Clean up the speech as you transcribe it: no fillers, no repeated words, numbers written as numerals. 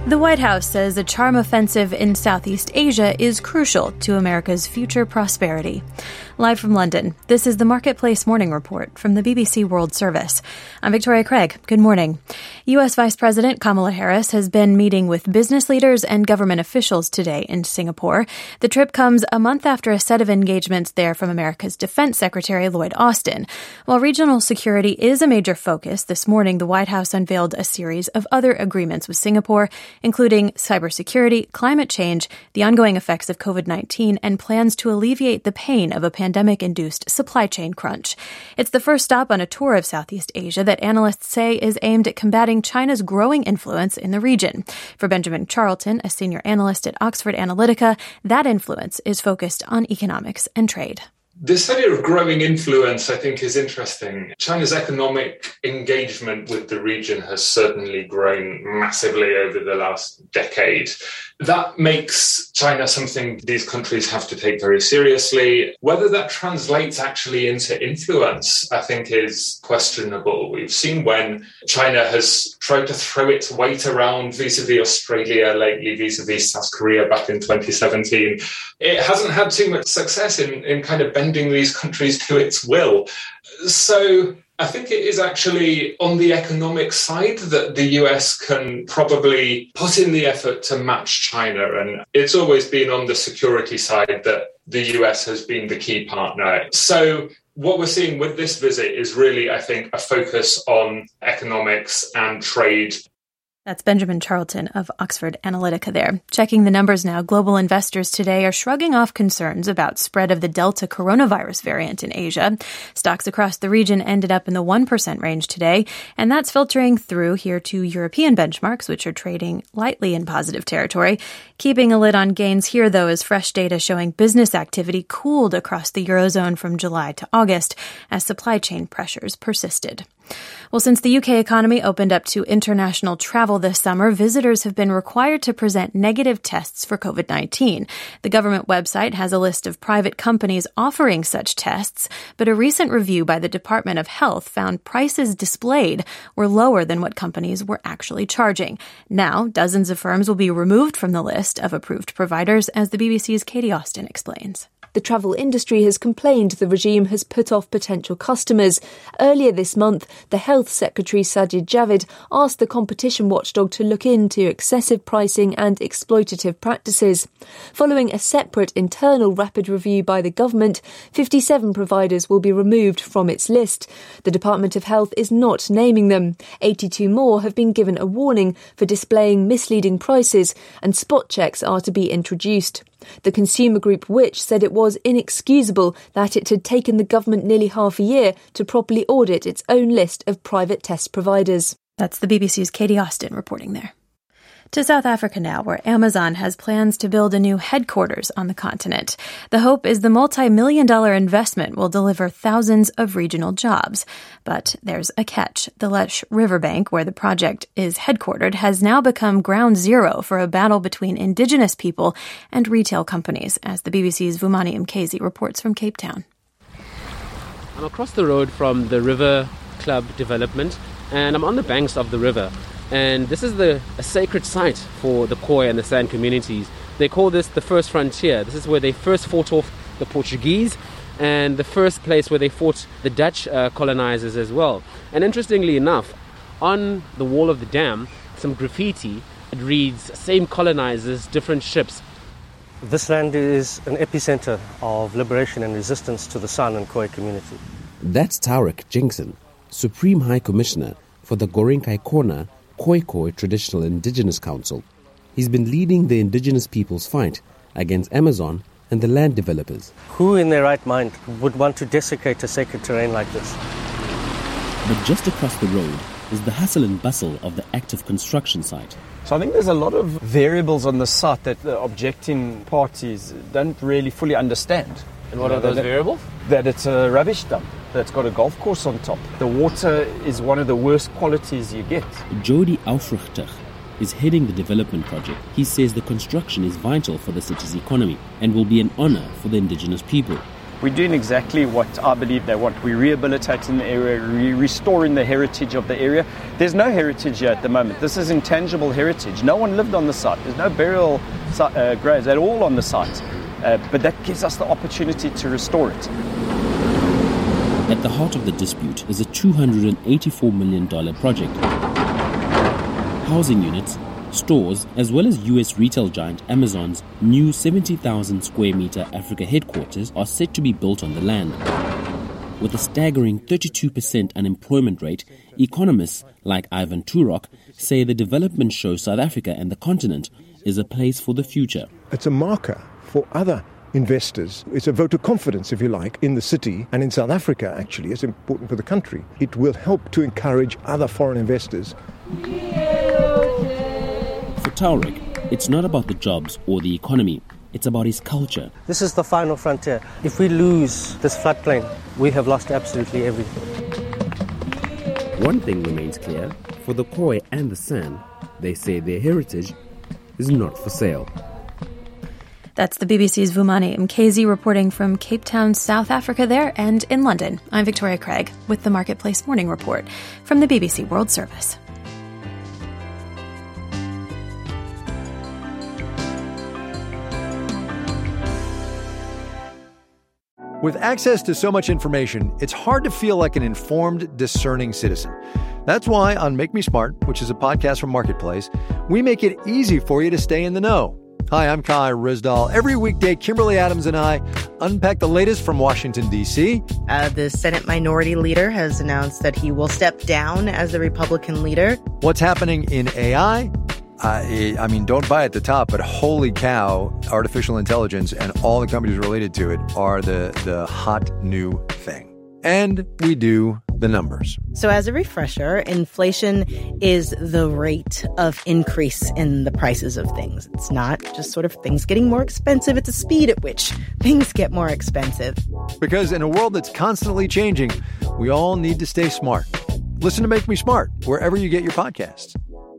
The White House says a charm offensive in Southeast Asia is crucial to America's future prosperity. Live from London, this is the Marketplace Morning Report from the BBC World Service. I'm Victoria Craig. Good morning. U.S. Vice President Kamala Harris has been meeting with business leaders and government officials today in Singapore. The trip comes a month after a set of engagements there from America's Defense Secretary Lloyd Austin. While regional security is a major focus, this morning the White House unveiled a series of other agreements with Singapore, including cybersecurity, climate change, the ongoing effects of COVID-19, and plans to alleviate the pain of a pandemic-induced supply chain crunch. It's the first stop on a tour of Southeast Asia that analysts say is aimed at combating China's growing influence in the region. For Benjamin Charlton, a senior analyst at Oxford Analytica, that influence is focused on economics and trade. This idea of growing influence, I think, is interesting. China's economic engagement with the region has certainly grown massively over the last decade. That makes China something these countries have to take very seriously. Whether that translates actually into influence, I think, is questionable. We've seen when China has tried to throw its weight around vis-a-vis Australia lately, vis-a-vis South Korea back in 2017. It hasn't had too much success in kind of bending these countries to its will. So I think it is actually on the economic side that the US can probably put in the effort to match China. And it's always been on the security side that the US has been the key partner. So what we're seeing with this visit is really, I think, a focus on economics and trade. That's Benjamin Charlton of Oxford Analytica there. Checking the numbers now, global investors today are shrugging off concerns about spread of the Delta coronavirus variant in Asia. Stocks across the region ended up in the 1% range today, and that's filtering through here to European benchmarks, which are trading lightly in positive territory. Keeping a lid on gains here, though, is fresh data showing business activity cooled across the Eurozone from July to August as supply chain pressures persisted. Well, since the UK economy opened up to international travel this summer, visitors have been required to present negative tests for COVID-19. The government website has a list of private companies offering such tests, but a recent review by the Department of Health found prices displayed were lower than what companies were actually charging. Now, dozens of firms will be removed from the list of approved providers, as the BBC's Katie Austin explains. The travel industry has complained the regime has put off potential customers. Earlier this month, the Health Secretary Sajid Javid asked the competition watchdog to look into excessive pricing and exploitative practices. Following a separate internal rapid review by the government, 57 providers will be removed from its list. The Department of Health is not naming them. 82 more have been given a warning for displaying misleading prices, and spot checks are to be introduced. The consumer group Which said it was inexcusable that it had taken the government nearly half a year to properly audit its own list of private test providers. That's the BBC's Katie Austin reporting there. To South Africa now, where Amazon has plans to build a new headquarters on the continent. The hope is the multi-million-dollar investment will deliver thousands of regional jobs. But there's a catch. The Lech riverbank, where the project is headquartered, has now become ground zero for a battle between indigenous people and retail companies, as the BBC's Vumani Mkezi reports from Cape Town. I'm across the road from the River Club development, and I'm on the banks of the river. And this is a sacred site for the Khoi and the San communities. They call this the first frontier. This is where they first fought off the Portuguese and the first place where they fought the Dutch colonizers as well. And interestingly enough, on the wall of the dam, some graffiti, it reads, same colonizers, different ships. This land is an epicenter of liberation and resistance to the San and Khoi community. That's Taurek Jingson, Supreme High Commissioner for the Gorinkai-Kona Khoi Traditional Indigenous Council. He's been leading the indigenous people's fight against Amazon and the land developers. Who in their right mind would want to desecrate a sacred terrain like this? But just across the road is the hustle and bustle of the active construction site. So I think there's a lot of variables on the site that the objecting parties don't really fully understand. And what are those variables? That it's a rubbish dump, that's got a golf course on top. The water is one of the worst qualities you get. Jody Aufrichter is heading the development project. He says the construction is vital for the city's economy and will be an honor for the indigenous people. We're doing exactly what I believe they want. We're rehabilitating the area, restoring the heritage of the area. There's no heritage here at the moment. This is intangible heritage. No one lived on the site. There's no burial graves at all on the site. But that gives us the opportunity to restore it. At the heart of the dispute is a $284 million project. Housing units, stores, as well as US retail giant Amazon's new 70,000 square meter Africa headquarters are set to be built on the land. With a staggering 32% unemployment rate, economists like Ivan Turok say the development shows South Africa and the continent is a place for the future. It's a marker for other investors. It's a vote of confidence, if you like, in the city and in South Africa, actually. It's important for the country. It will help to encourage other foreign investors. For Taurek, it's not about the jobs or the economy. It's about his culture. This is the final frontier. If we lose this floodplain, we have lost absolutely everything. One thing remains clear. For the Khoi and the San, they say their heritage is not for sale. That's the BBC's Vumani Mkezi reporting from Cape Town, South Africa there, and in London. I'm Victoria Craig with the Marketplace Morning Report from the BBC World Service. With access to so much information, it's hard to feel like an informed, discerning citizen. That's why on Make Me Smart, which is a podcast from Marketplace, we make it easy for you to stay in the know. Hi, I'm Kai Rizdal. Every weekday, Kimberly Adams and I unpack the latest from Washington, D.C. The Senate Minority Leader has announced that he will step down as the Republican leader. What's happening in AI? I mean, don't buy at the top, but holy cow, artificial intelligence and all the companies related to it are the hot new thing. And we do the numbers. So as a refresher, inflation is the rate of increase in the prices of things. It's not just sort of things getting more expensive. It's a speed at which things get more expensive. Because in a world that's constantly changing, we all need to stay smart. Listen to Make Me Smart wherever you get your podcasts.